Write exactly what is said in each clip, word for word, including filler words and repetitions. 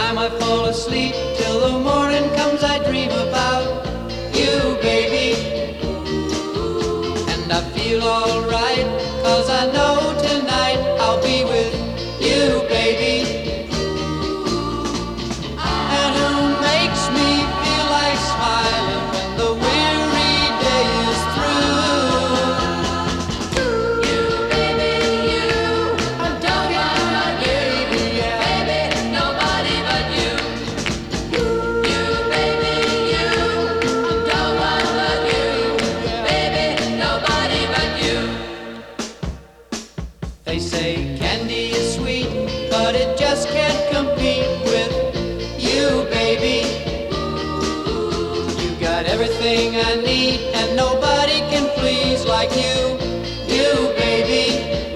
time I fall asleep, till the morning comes I dream about you, baby. And I feel alright, 'cause I know tonight I'll be with you, baby. And who makes me feel like smiling when the weary day is through? You, baby, you. I'm talking about you, baby, yeah. Baby, nobody but you. You, baby, you. I'm nobody but you. Baby, nobody but you. They say candy is sweet, but it just can't compete with you, baby. You got everything I need, and nobody can please like you, you, baby.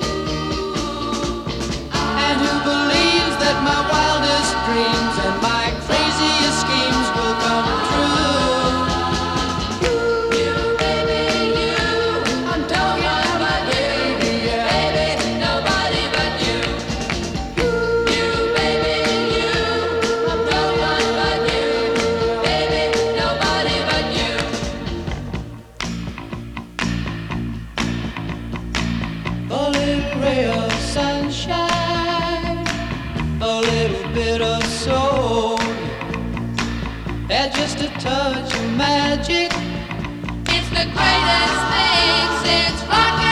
And who believes that my wildest dreams and my craziest schemes will come true? You, baby, you. I'm talking about you, baby, yeah. Baby, nobody but you. You, baby, you. I'm nobody but you. Baby, nobody but you. A little ray of sunshine, a little bit of soul, and just a touch of magic. It's the greatest thing since rock